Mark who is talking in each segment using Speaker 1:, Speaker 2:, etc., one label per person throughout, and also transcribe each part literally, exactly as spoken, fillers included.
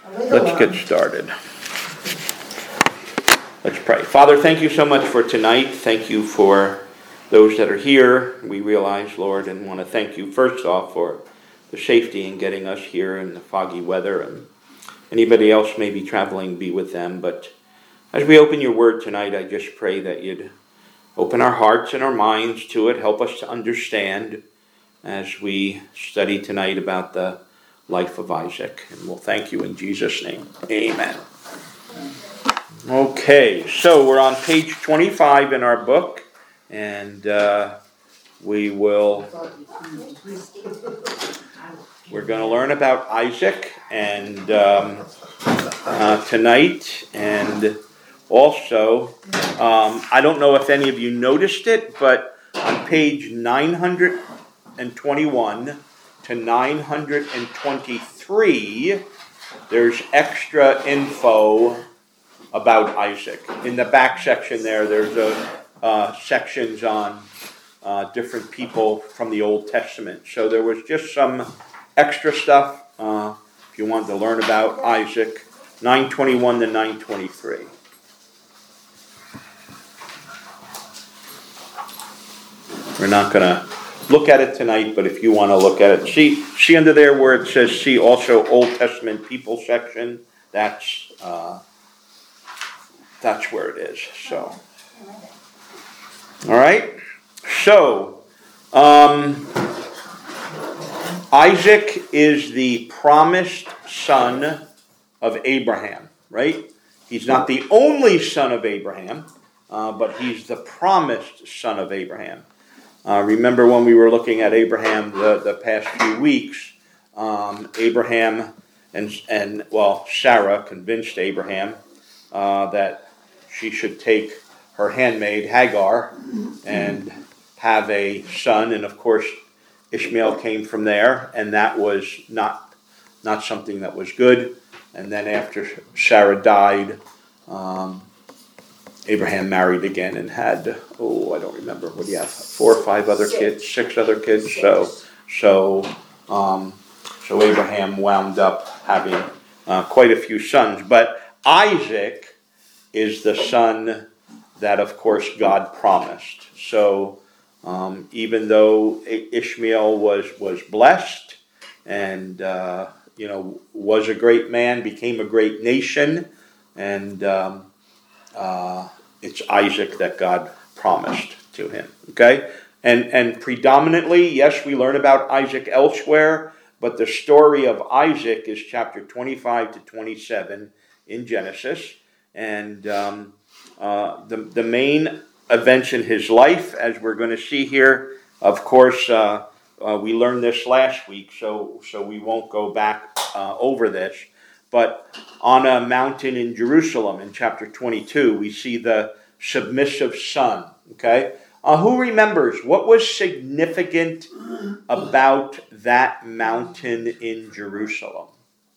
Speaker 1: Let's get started. Let's pray. Father, thank you so much for tonight. Thank you for those that are here. We realize, Lord, and want to thank you first off for the safety in getting us here in the foggy weather, and anybody else may be traveling, be with them. But as we open your word tonight, I just pray that you'd open our hearts and our minds to it. Help us to understand as we study tonight about the life of Isaac. And we'll thank you in Jesus' name. Amen. Okay, so we're on page twenty-five in our book, and uh, we will, we're going to learn about Isaac and um, uh, tonight, and also, um, I don't know if any of you noticed it, but on page nine hundred twenty-one to nine hundred twenty-three, there's extra info about Isaac. In the back section there, there's a uh, sections on uh, different people from the Old Testament. So there was just some extra stuff uh, if you wanted to learn about Isaac, nine twenty-one to nine twenty-three. We're not going to look at it tonight, but if you want to look at it, see, see under there where it says, see also Old Testament people section, that's... Uh, That's where it is. So, all right. So, um, Isaac is the promised son of Abraham, right? He's not the only son of Abraham, uh, but he's the promised son of Abraham. Uh, remember when we were looking at Abraham the, the past few weeks, um, Abraham and, and, well, Sarah convinced Abraham uh, that she should take her handmaid Hagar and have a son, and of course Ishmael came from there, and that was not not something that was good. And then after Sarah died, um, Abraham married again and had, oh, I don't remember, what do you have, four or five other kids, six other kids. So so um, so Abraham wound up having uh, quite a few sons, but Isaac is the son that, of course, God promised. So um, even though Ishmael was was blessed and uh, you know was a great man, became a great nation, and um, uh, it's Isaac that God promised to him. Okay, and and predominantly, yes, we learn about Isaac elsewhere, but the story of Isaac is chapter twenty-five to twenty-seven in Genesis. And um, uh, the, the main events in his life, as we're going to see here, of course, uh, uh, we learned this last week, so, so we won't go back uh, over this. But on a mountain in Jerusalem, in chapter twenty-two, we see the submissive son. Okay? Uh, who remembers what was significant about that mountain in Jerusalem?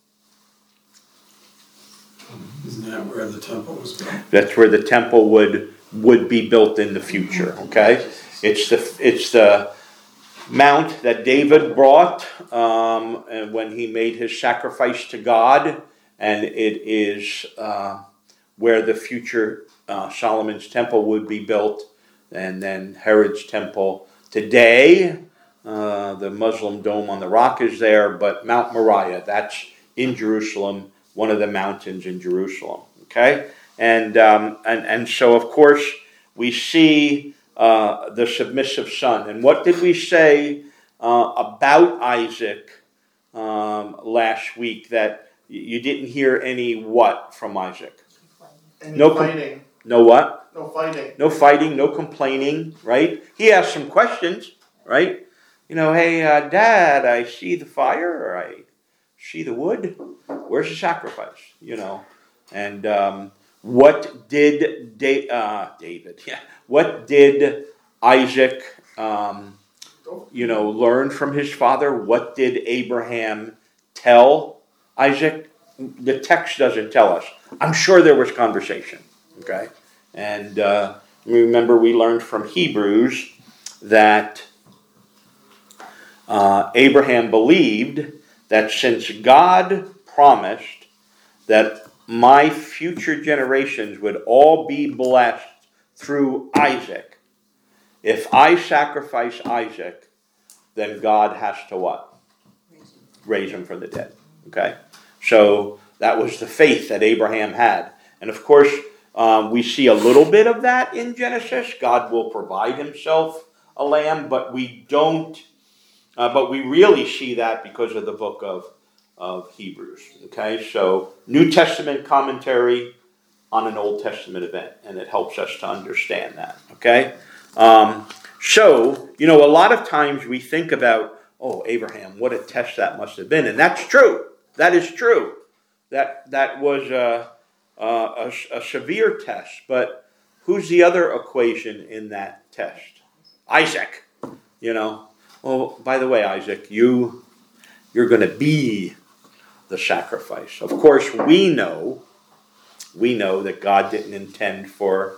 Speaker 2: Isn't that where the temple was built?
Speaker 1: That's where the temple would would be built in the future. Okay, it's the it's the mount that David brought um, and when he made his sacrifice to God, and it is uh, where the future uh, Solomon's temple would be built, and then Herod's temple today. Uh, the Muslim Dome on the Rock is there, but Mount Moriah, that's in Jerusalem. One of the mountains in Jerusalem, okay? And um, and and so, of course, we see uh, the submissive son. And what did we say uh, about Isaac um, last week? That you didn't hear any what from Isaac?
Speaker 3: Any
Speaker 1: no
Speaker 3: fighting.
Speaker 1: Com- no what?
Speaker 3: No fighting.
Speaker 1: No fighting, no complaining, right? He asked some questions, right? You know, hey, uh, Dad, I see the fire, or I see the wood. Where's the sacrifice? You know, and um, what did da- uh, David? Yeah, what did Isaac? Um, you know, learn from his father. What did Abraham tell Isaac? The text doesn't tell us. I'm sure there was conversation. Okay, and uh, remember we learned from Hebrews that uh, Abraham believed that since God promised that my future generations would all be blessed through Isaac. If I sacrifice Isaac, then God has to what? Raise him from the dead. Okay? So that was the faith that Abraham had. And of course, um, we see a little bit of that in Genesis. God will provide himself a lamb, but we don't, uh, but we really see that because of the book of, of Hebrews. Okay? So New Testament commentary on an Old Testament event, and it helps us to understand that. Okay? Um, so, you know, a lot of times we think about, oh, Abraham, what a test that must have been. And that's true. That is true. That that was a, a, a severe test. But who's the other equation in that test? Isaac. You know. Well, by the way, Isaac, you, you're going to be the sacrifice. Of course, we know, we know that God didn't intend for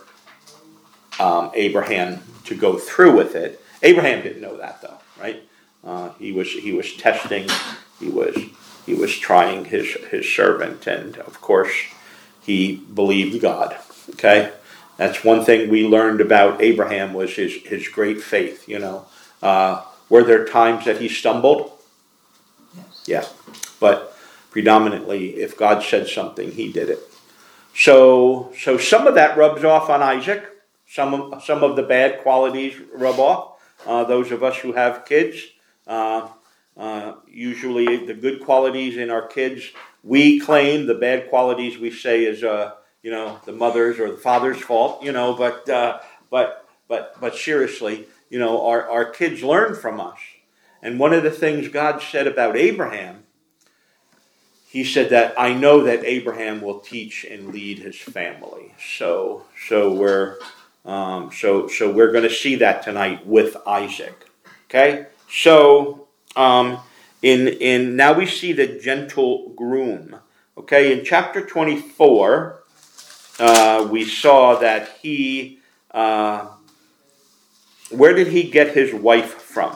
Speaker 1: um, Abraham to go through with it. Abraham didn't know that, though, right? Uh, he was he was testing, he was he was trying his his servant, and of course he believed God. Okay, that's one thing we learned about Abraham was his his great faith. You know, uh, were there times that he stumbled?
Speaker 3: Yes.
Speaker 1: Yeah, but predominantly, if God said something, he did it. So so some of that rubs off on Isaac. Some of, some of the bad qualities rub off. Uh, those of us who have kids. Uh, uh, usually the good qualities in our kids we claim, the bad qualities we say is uh, you know, the mother's or the father's fault, you know, but uh, but but but seriously, you know, our, our kids learn from us. And one of the things God said about Abraham, he said that I know that Abraham will teach and lead his family. So so we're um, so so we're going to see that tonight with Isaac. Okay? So, um, in in now we see the gentle groom. Okay, in chapter twenty-four, uh, we saw that he. Uh, where did he get his wife from?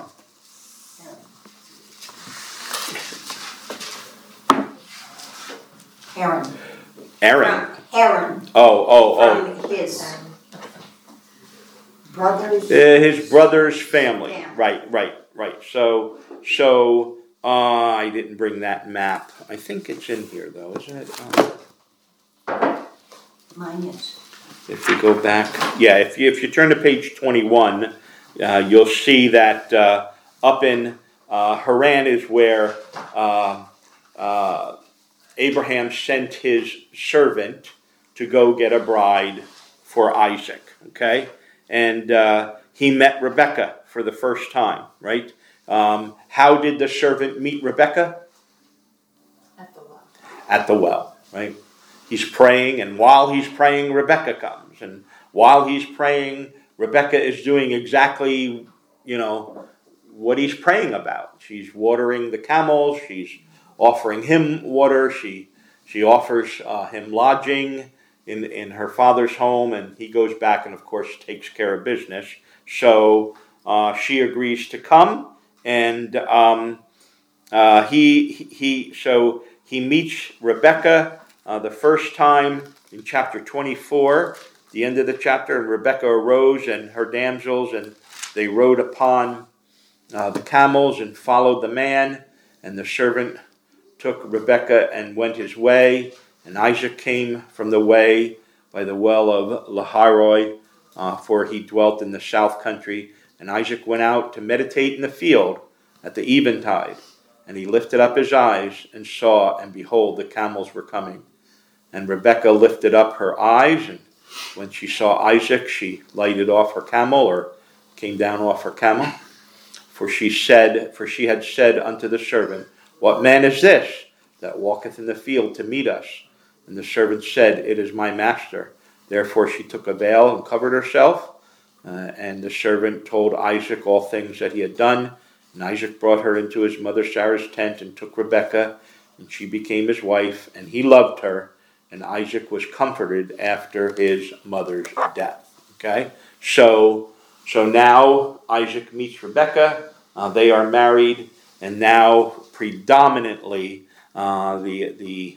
Speaker 3: Aaron.
Speaker 1: Aaron.
Speaker 3: From Aaron.
Speaker 1: Oh, oh, oh.
Speaker 3: From his brothers.
Speaker 1: Uh, his brother's family.
Speaker 3: Yeah.
Speaker 1: Right, right, right. So, so uh, I didn't bring that map. I think it's in here, though, isn't it? Oh.
Speaker 3: Mine is.
Speaker 1: If you go back, yeah. If you if you turn to page twenty-one, uh, you'll see that uh, up in uh, Haran is where uh, uh, Abraham sent his servant to go get a bride for Isaac. Okay. And uh, he met Rebekah for the first time, right? Um, how did the servant meet Rebekah?
Speaker 4: At the well.
Speaker 1: At the well, right? He's praying, and while he's praying, Rebekah comes. And while he's praying, Rebekah is doing exactly, you know, what he's praying about. She's watering the camels. She's offering him water. She she offers uh, him lodging in, in her father's home, and he goes back and, of course, takes care of business. So uh, she agrees to come, and um, uh, he he so he meets Rebekah uh, the first time in chapter twenty-four, the end of the chapter. And Rebekah arose and her damsels, and they rode upon uh, the camels and followed the man, and the servant took Rebekah and went his way. And Isaac came from the way by the well of Lahairoi, uh, for he dwelt in the south country. And Isaac went out to meditate in the field at the eventide. And he lifted up his eyes and saw, and behold, the camels were coming. And Rebekah lifted up her eyes, and when she saw Isaac, she lighted off her camel, or came down off her camel. For she said, for she had said unto the servant, What man is this that walketh in the field to meet us? And the servant said, It is my master. Therefore she took a veil and covered herself. Uh, and the servant told Isaac all things that he had done. And Isaac brought her into his mother Sarah's tent and took Rebekah, and she became his wife, and he loved her. And Isaac was comforted after his mother's death. Okay? So, so now Isaac meets Rebekah. Uh, they are married, and now predominantly uh, the the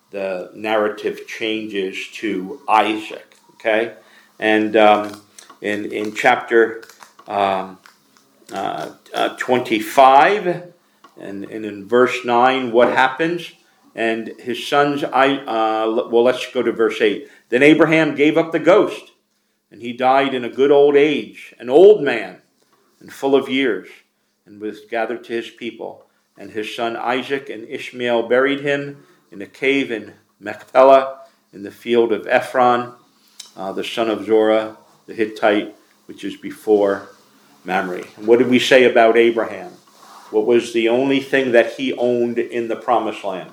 Speaker 1: the narrative changes to Isaac. Okay, and um, in in chapter um, uh, uh, twenty-five, and, and in verse nine, what happens? And his sons, I uh, well, let's go to verse eight. Then Abraham gave up the ghost, and he died in a good old age, an old man, and full of years, and was gathered to his people. And his son Isaac and Ishmael buried him in a cave in Machpelah, in the field of Ephron, uh, the son of Zorah, the Hittite, which is before Mamre. And what did we say about Abraham? What was the only thing that he owned in the promised land?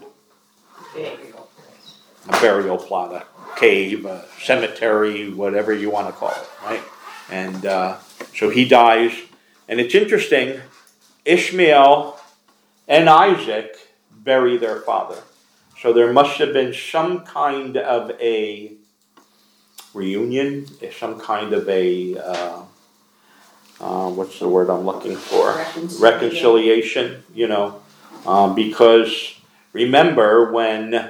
Speaker 1: A burial plot, a cave, a cemetery, whatever you want to call it, right? And uh, so he dies. And it's interesting, Ishmael and Isaac bury their father. So there must have been some kind of a reunion, some kind of a, uh, uh, what's the word I'm looking for?
Speaker 3: Reconciliation.
Speaker 1: Reconciliation, you know, um, because remember when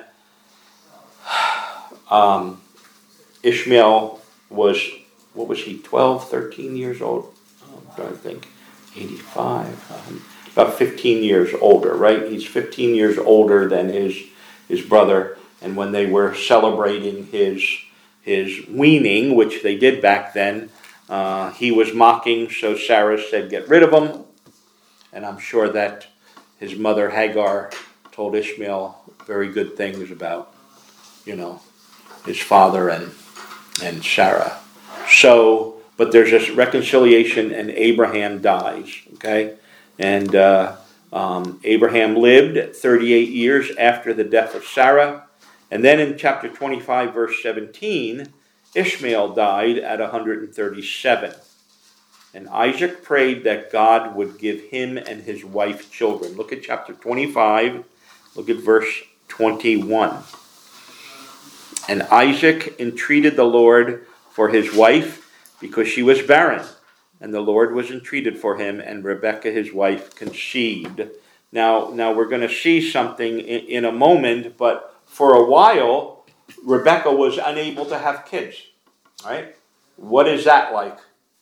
Speaker 1: um, Ishmael was, what was he, twelve, thirteen years old? I'm trying to think, eighty-five, um, about fifteen years older, right? He's fifteen years older than his his brother, and when they were celebrating his his weaning, which they did back then, uh, he was mocking, so Sarah said, get rid of him. And I'm sure that his mother Hagar told Ishmael very good things about, you know, his father and and Sarah. So, but there's this reconciliation, and Abraham dies, okay? And uh, um, Abraham lived thirty-eight years after the death of Sarah. And then in chapter twenty-five, verse seventeen, Ishmael died at one hundred thirty-seven. And Isaac prayed that God would give him and his wife children. Look at chapter twenty-five. Look at verse twenty-one. And Isaac entreated the Lord for his wife because she was barren. And the Lord was entreated for him, and Rebekah, his wife, conceived. Now, now we're going to see something in, in a moment, but for a while, Rebekah was unable to have kids. Right? What is that like?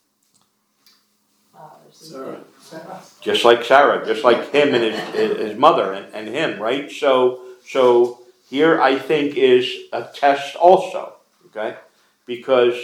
Speaker 2: Sarah.
Speaker 1: Just like Sarah, just like him and his, his mother and, and him, right? So, so here I think is a test also, okay? Because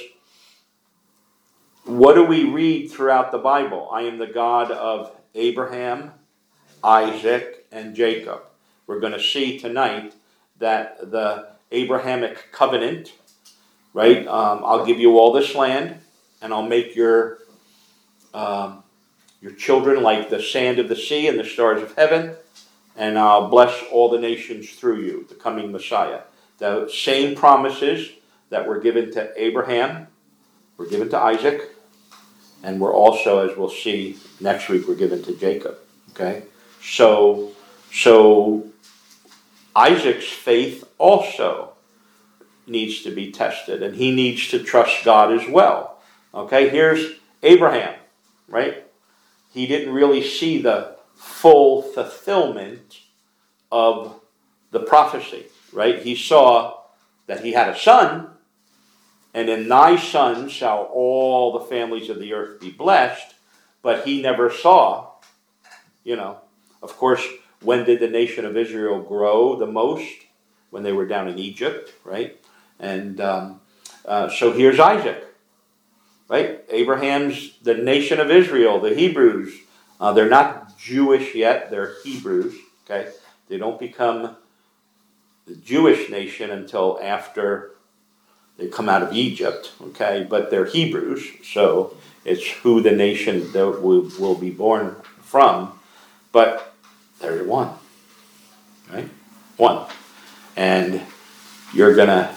Speaker 1: what do we read throughout the Bible? I am the God of Abraham, Isaac, and Jacob. We're going to see tonight that the Abrahamic covenant, right? Um, I'll give you all this land, and I'll make your um, your children like the sand of the sea and the stars of heaven, and I'll bless all the nations through you, the coming Messiah. The same promises that were given to Abraham were given to Isaac, and we're also, as we'll see next week, we're given to Jacob. Okay, so so Isaac's faith also needs to be tested, and he needs to trust God as well. Okay, here's Abraham, right? He didn't really see the full fulfillment of the prophecy, right? He saw that he had a son, and in thy son shall all the families of the earth be blessed, but he never saw, you know, of course, when did the nation of Israel grow the most? When they were down in Egypt, right? And um, uh, so here's Isaac, right? Abraham's the nation of Israel, the Hebrews. Uh, they're not Jewish yet, they're Hebrews, okay? They don't become the Jewish nation until after they come out of Egypt, okay? But they're Hebrews, so it's who the nation that will, will be born from. But there's one, right? One. And you're going to,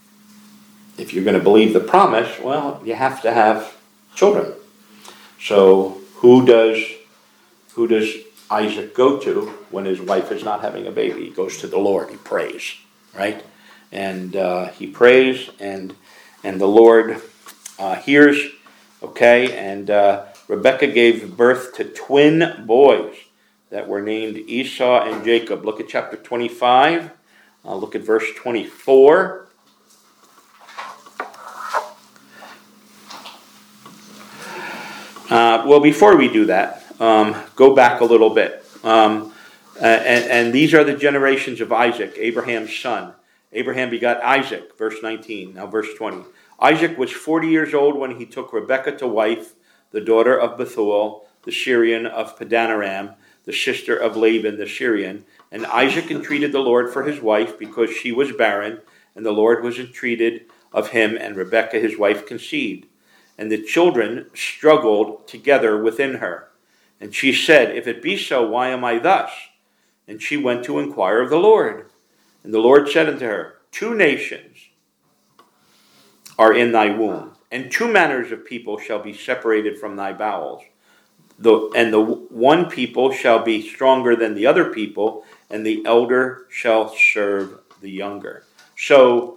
Speaker 1: if you're going to believe the promise, well, you have to have children. So who does who does Isaac go to when his wife is not having a baby? He goes to the Lord. He prays, right? And uh, he prays, and and the Lord uh, hears, okay? And uh, Rebekah gave birth to twin boys that were named Esau and Jacob. Look at chapter twenty-five. Uh, look at verse twenty-four. Uh, well, before we do that, um, go back a little bit. Um, uh, and, and these are the generations of Isaac, Abraham's son. Abraham begot Isaac, verse nineteen. Now verse twenty. Isaac was forty years old when he took Rebekah to wife, the daughter of Bethuel, the Syrian of Padanaram, the sister of Laban the Syrian. And Isaac entreated the Lord for his wife because she was barren, and the Lord was entreated of him, and Rebekah his wife conceived. And the children struggled together within her. And she said, If it be so, why am I thus? And she went to inquire of the Lord. And the Lord said unto her, Two nations are in thy womb, and two manners of people shall be separated from thy bowels. The, and the one people shall be stronger than the other people, and the elder shall serve the younger. So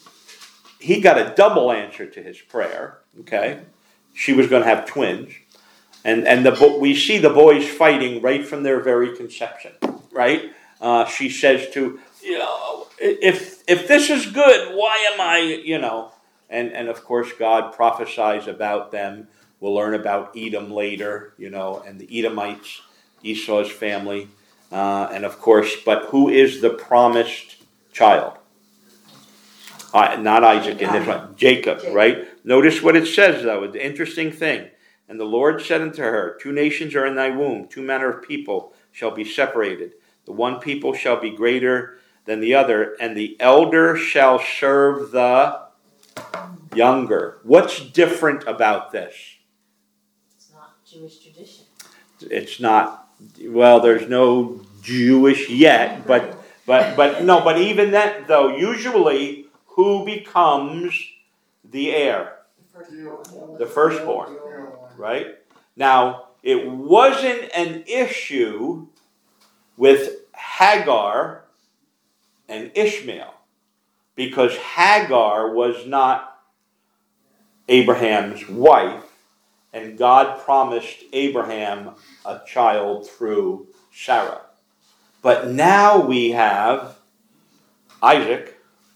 Speaker 1: he got a double answer to his prayer. Okay, she was going to have twins, and and the we see the boys fighting right from their very conception. Right? Uh, she says to you know, if if this is good, why am I you know? And and of course God prophesies about them. We'll learn about Edom later, you know, and the Edomites, Esau's family, uh, and of course, but who is the promised child? Uh, not Isaac in this one, Jacob, right? Notice what it says, though, the interesting thing. And the Lord said unto her, Two nations are in thy womb, two manner of people shall be separated. The one people shall be greater than the other, and the elder shall serve the younger. What's different about this?
Speaker 4: It's not Jewish tradition.
Speaker 1: It's not, well, there's no Jewish yet, but, but, but, no, but even that, though, usually, who becomes the heir? The firstborn, right? Now, it wasn't an issue with Hagar and Ishmael, because Hagar was not Abraham's wife, and God promised Abraham a child through Sarah. But now we have Isaac,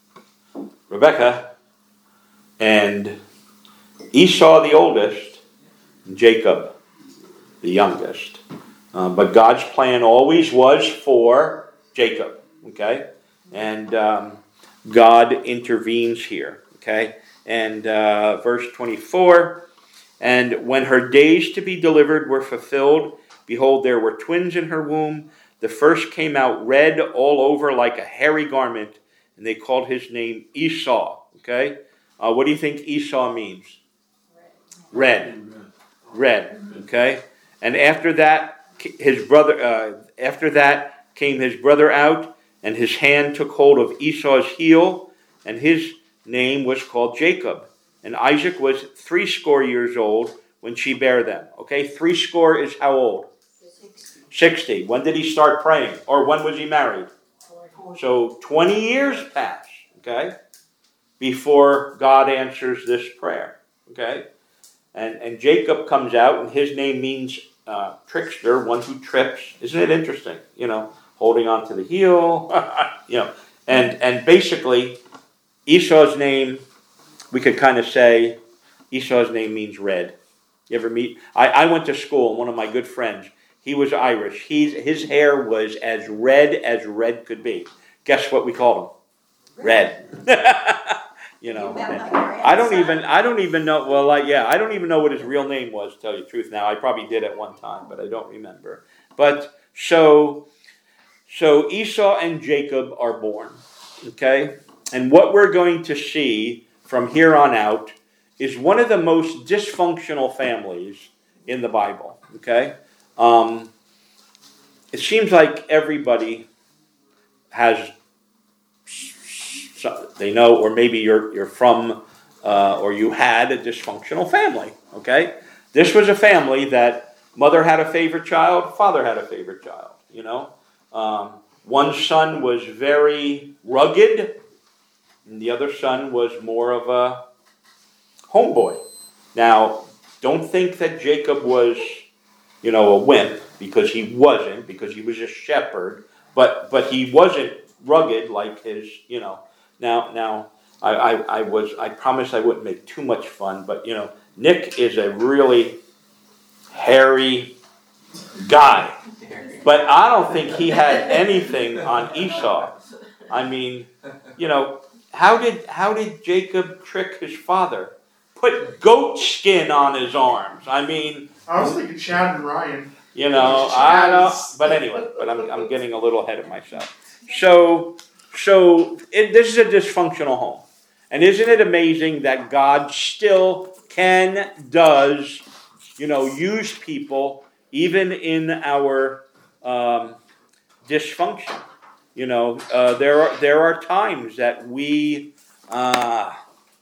Speaker 1: Rebekah, and Esau the oldest, and Jacob the youngest. Uh, but God's plan always was for Jacob, okay? And um, God intervenes here, okay? And uh, verse twenty-four, And when her days to be delivered were fulfilled, behold, there were twins in her womb. The first came out red all over like a hairy garment, and they called his name Esau. Okay? Uh, what do you think Esau means? Red. Red. Okay? And after that, his brother, uh, after that came his brother out, and his hand took hold of Esau's heel, and his name was called Jacob. And Isaac was threescore years old when she bare them. Okay? Threescore is how old? Sixty. When did he start praying? Or when was he married? So twenty years pass, okay, before God answers this prayer, okay? And and Jacob comes out, and his name means uh, trickster, one who trips. Isn't it interesting? You know, holding on to the heel, you know. And, and basically, Esau's name, we could kind of say, Esau's name means red. You ever meet? I, I went to school, and one of my good friends, he was Irish. He's, his hair was as red as red could be. Guess what we called him? Red. You know. I don't even. I don't even know. Well, like, yeah, I don't even know what his real name was. To tell you the truth, now I probably did at one time, but I don't remember. But so, so Esau and Jacob are born. Okay, and what we're going to see from here on out is one of the most dysfunctional families in the Bible. Okay. Um, it seems like everybody has, they know, or maybe you're you're from, uh, or you had a dysfunctional family, okay? This was a family that mother had a favorite child, father had a favorite child, you know? Um, one son was very rugged, and the other son was more of a homeboy. Now, don't think that Jacob was, you know, a wimp, because he wasn't, because he was a shepherd, but but he wasn't rugged like his, you know. Now, now I, I, I was, I promised I wouldn't make too much fun, but you know, Nick is a really hairy guy. But I don't think he had anything on Esau. I mean, you know, how did how did Jacob trick his father? Put goat skin on his arms. I mean,
Speaker 5: I was thinking Chad and Ryan.
Speaker 1: you know, I don't. But anyway, but I'm I'm getting a little ahead of myself. So so it, this is a dysfunctional home, and isn't it amazing that God still can, does, you know, use people even in our um, dysfunction. You know, uh, there are there are times that we, uh,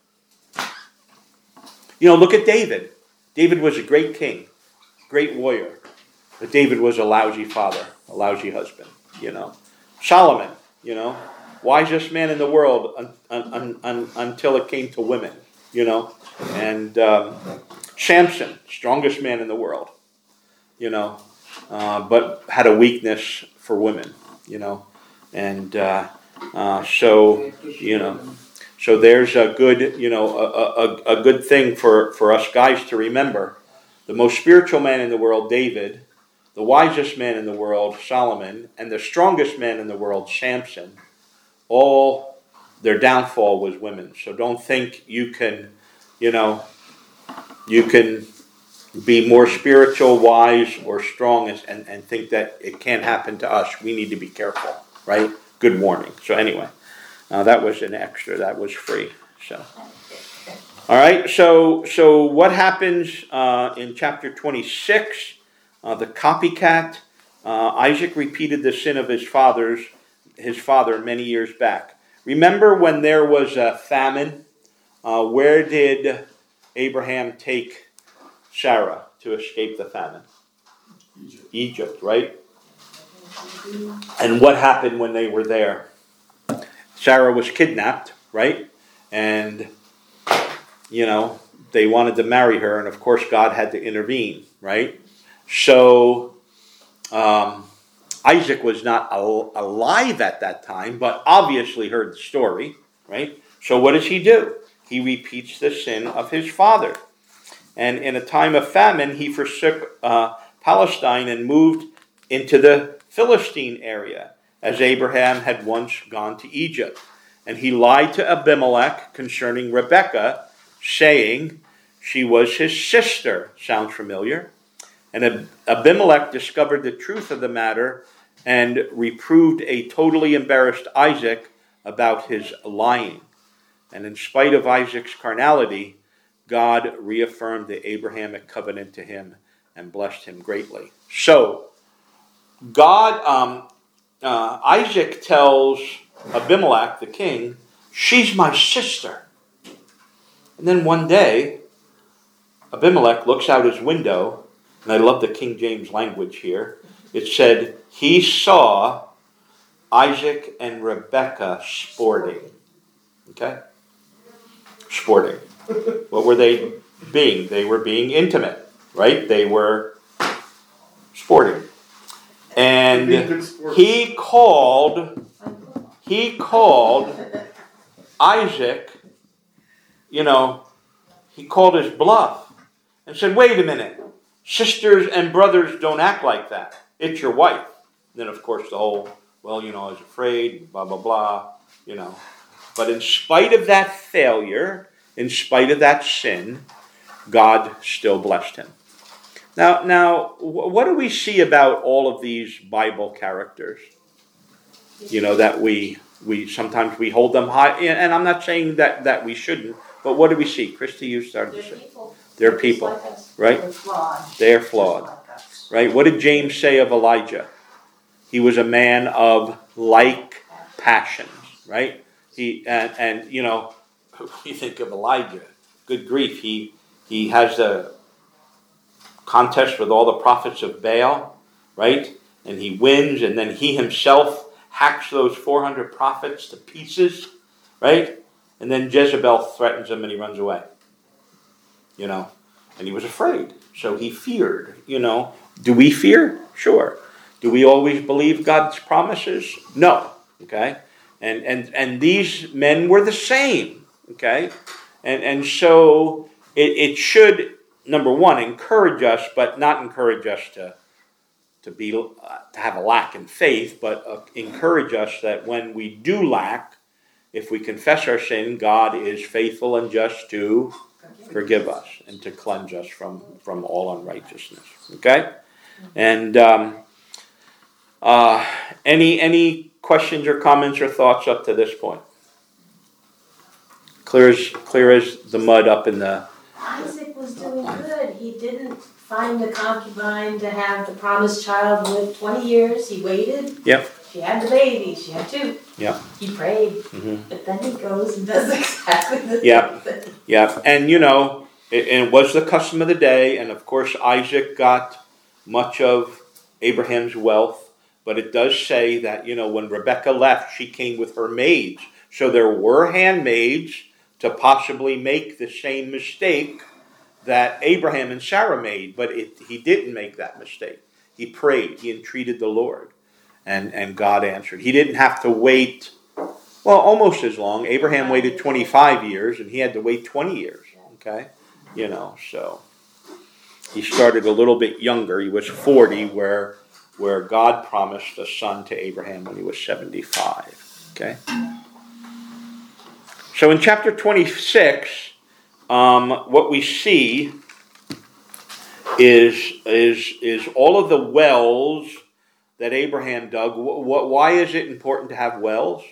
Speaker 1: you know, look at David. David was a great king, great warrior, but David was a lousy father, a lousy husband. You know, Solomon, you know, wisest man in the world un, un, un, un, until it came to women. You know, and um, Samson, strongest man in the world. You know, uh, but had a weakness for women. You know. And uh, uh, so, you know, so there's a good, you know, a, a, a good thing for, for us guys to remember. The most spiritual man in the world, David, the wisest man in the world, Solomon, and the strongest man in the world, Samson, all their downfall was women. So don't think you can, you know, you can be more spiritual, wise, or strong and, and think that it can't happen to us. We need to be careful. Right? Good warning. So anyway, uh, that was an extra. That was free. So, all right. So, so what happens uh, in chapter twenty-six? Uh, the copycat. Uh, Isaac repeated the sin of his fathers, his father, many years back. Remember when there was a famine? Uh, where did Abraham take Sarah to escape the famine?
Speaker 2: Egypt.
Speaker 1: Egypt, right? And what happened when they were there? Sarah was kidnapped, right? And, you know, they wanted to marry her, and of course God had to intervene, right? So um, Isaac was not al- alive at that time, but obviously heard the story, right? So what does he do? He repeats the sin of his father. And in a time of famine, he forsook uh, Palestine and moved into the Philistine area, as Abraham had once gone to Egypt. And he lied to Abimelech concerning Rebekah, saying she was his sister. Sounds familiar? And Abimelech discovered the truth of the matter and reproved a totally embarrassed Isaac about his lying. And in spite of Isaac's carnality, God reaffirmed the Abrahamic covenant to him and blessed him greatly. So, God, um, uh, Isaac tells Abimelech, the king, she's my sister. And then one day, Abimelech looks out his window, and I love the King James language here. It said, he saw Isaac and Rebekah sporting. Okay? Sporting. What were they being? They were being intimate, right? They were sporting. And he called, he called Isaac, you know, he called his bluff and said, wait a minute, sisters and brothers don't act like that. It's your wife. And then, of course, the whole, well, you know, I was afraid, blah, blah, blah, you know. But in spite of that failure, in spite of that sin, God still blessed him. Now, now, what do we see about all of these Bible characters? You know, that we we sometimes we hold them high, and I'm not saying that, that we shouldn't, but what do we see? Christy, you started to
Speaker 4: They're
Speaker 1: say.
Speaker 4: people.
Speaker 1: They're people,
Speaker 4: Just like us.
Speaker 1: right?
Speaker 3: They're flawed.
Speaker 1: They're flawed,
Speaker 3: Just like us.
Speaker 1: right? What did James say of Elijah? He was a man of like passions, right? He and, and you know, you think of Elijah, good grief, he he has a contest with all the prophets of Baal, right? And he wins, and then he himself hacks those four hundred prophets to pieces, right? And then Jezebel threatens him and he runs away. You know, and he was afraid. So he feared, you know. Do we fear? Sure. Do we always believe God's promises? No. Okay? And, and, and these men were the same, okay? And, and so it, it should, number one, encourage us, but not encourage us to, to, be, uh, to have a lack in faith, but uh, encourage us that when we do lack, if we confess our sin, God is faithful and just to forgive us and to cleanse us from, from all unrighteousness, okay? And um, uh, any any questions or comments or thoughts up to this point? Clear as clear as the mud up in the.
Speaker 4: Isaac was doing good. He didn't find a concubine to have the promised child with twenty years. He waited.
Speaker 1: Yep.
Speaker 4: She had the baby. She had two.
Speaker 1: Yep.
Speaker 4: He prayed.
Speaker 1: Mm-hmm.
Speaker 4: But then he goes and does exactly the
Speaker 1: Yep.
Speaker 4: same thing.
Speaker 1: Yep. And you know, it, and it was the custom of the day, and of course Isaac got much of Abraham's wealth, but it does say that, you know, when Rebekah left, she came with her maids. So there were handmaids to possibly make the same mistake that Abraham and Sarah made, but it, he didn't make that mistake. He prayed, he entreated the Lord, and, and God answered. He didn't have to wait, well, almost as long. Abraham waited twenty-five years, and he had to wait twenty years, okay? You know, so he started a little bit younger. He was forty, where, where God promised a son to Abraham when he was seventy-five, okay? So in chapter twenty-six, um, what we see is, is, is all of the wells that Abraham dug. What, why is it important to have wells?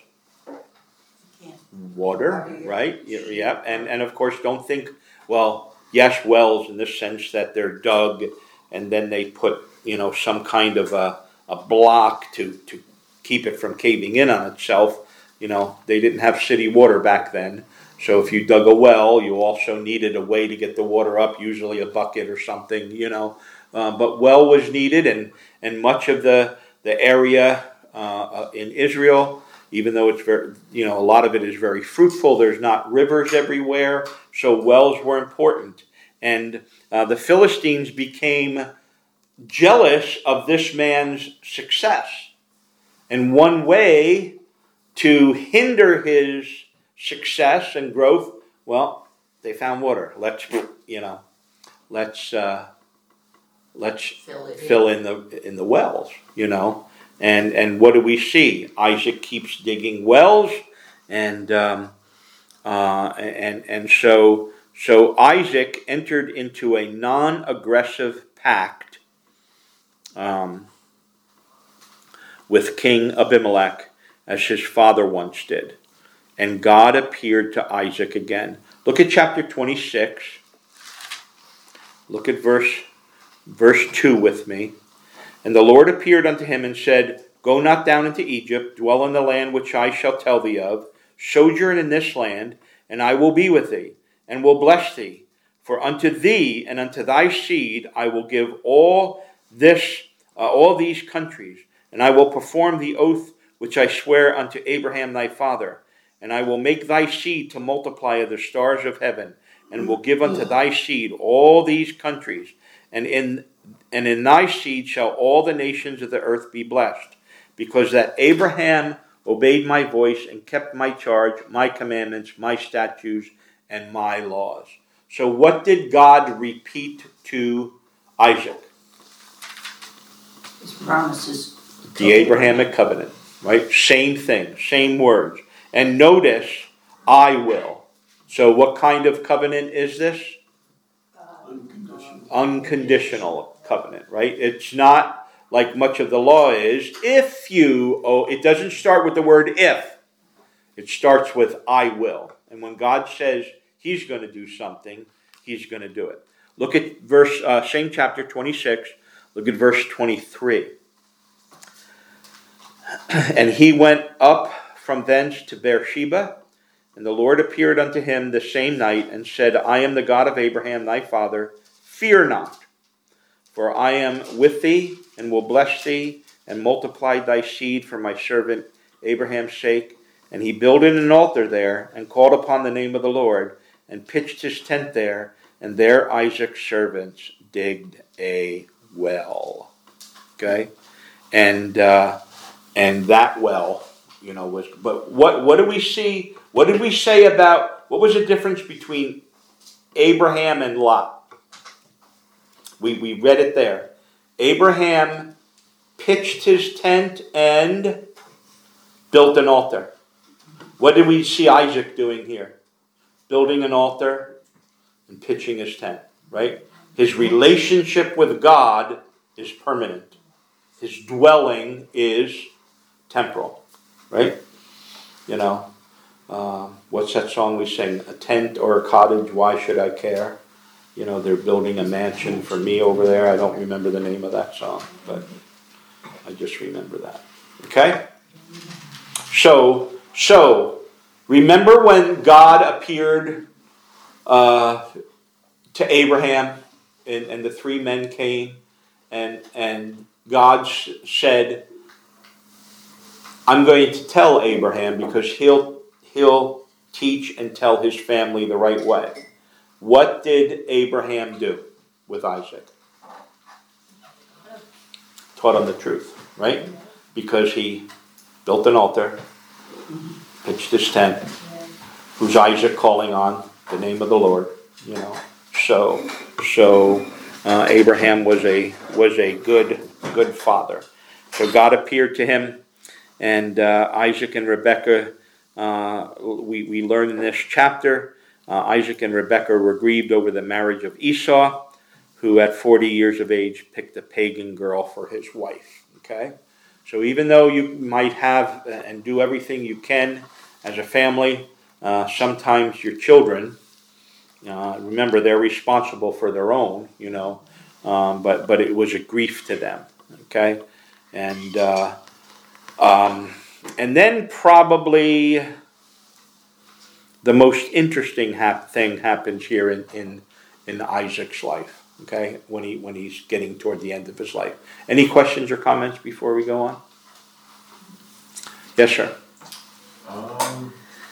Speaker 1: Water, right? Yeah, and, and of course, don't think, well, yes, wells in the sense that they're dug and then they put, you know, some kind of a, a block to, to keep it from caving in on itself. You know, they didn't have city water back then. So if you dug a well, you also needed a way to get the water up, usually a bucket or something, you know. Uh, but well was needed, and, and much of the, the area uh, in Israel, even though it's very, you know, a lot of it is very fruitful, there's not rivers everywhere, so wells were important. And uh, the Philistines became jealous of this man's success. And one way to hinder his success and growth, well, they found water. Let's, you know, let's uh, let's
Speaker 4: Fill it
Speaker 1: fill in the in the wells, you know. And and what do we see? Isaac keeps digging wells, and um, uh, and and so so Isaac entered into a non-aggressive pact um, with King Abimelech, as his father once did. And God appeared to Isaac again. Look at chapter twenty-six. Look at verse, verse two with me. And the Lord appeared unto him and said, Go not down into Egypt, dwell in the land which I shall tell thee of, sojourn in this land, and I will be with thee, and will bless thee. For unto thee and unto thy seed I will give all this, uh, all these countries, and I will perform the oath which I swear unto Abraham thy father. And I will make thy seed to multiply of the stars of heaven, and will give unto thy seed all these countries. And in and in thy seed shall all the nations of the earth be blessed, because that Abraham obeyed my voice and kept my charge, my commandments, my statutes, and my laws. So what did God repeat to Isaac?
Speaker 3: His promises.
Speaker 1: The Abrahamic covenant, right? Same thing, same words. And notice, I will. So what kind of covenant is this?
Speaker 2: Unconditional.
Speaker 1: Unconditional covenant, right? It's not like much of the law is. If you, oh, it doesn't start with the word if. It starts with I will. And when God says he's going to do something, he's going to do it. Look at verse, uh, same chapter twenty-six. Look at verse twenty-three. And he went up from thence to Beersheba, and the Lord appeared unto him the same night, and said, I am the God of Abraham thy father, fear not, for I am with thee, and will bless thee, and multiply thy seed for my servant Abraham's sake. And he builded an altar there, and called upon the name of the Lord, and pitched his tent there, and there Isaac's servants digged a well. Okay? And uh, and that well you know, was, but what, what do we see? What did we say about, what was the difference between Abraham and Lot? We, we read it there. Abraham pitched his tent and built an altar. What did we see Isaac doing here? Building an altar and pitching his tent, right? His relationship with God is permanent. His dwelling is temporal, right? You know, uh, what's that song we sing? A tent or a cottage, why should I care? You know, they're building a mansion for me over there. I don't remember the name of that song, but I just remember that. Okay? So, so remember when God appeared uh, to Abraham and, and the three men came and and God said, I'm going to tell Abraham because he'll he'll teach and tell his family the right way. What did Abraham do with Isaac? Taught him the truth, right? Because he built an altar, pitched his tent. Who's Isaac calling on? The name of the Lord, you know. So, so uh, Abraham was a was a good good father. So God appeared to him, and uh, Isaac and Rebekah. Uh, we we learn in this chapter. Uh, Isaac and Rebekah were grieved over the marriage of Esau, who at forty years of age picked a pagan girl for his wife. Okay? So even though you might have and do everything you can as a family, uh, sometimes your children, uh, remember they're responsible for their own, you know, um, but, but it was a grief to them. Okay? And, uh, um, and then probably the most interesting hap- thing happens here in, in, in Isaac's life, okay, when he when he's getting toward the end of his life. Any questions or comments before we go on? Yes, sir.
Speaker 6: Um,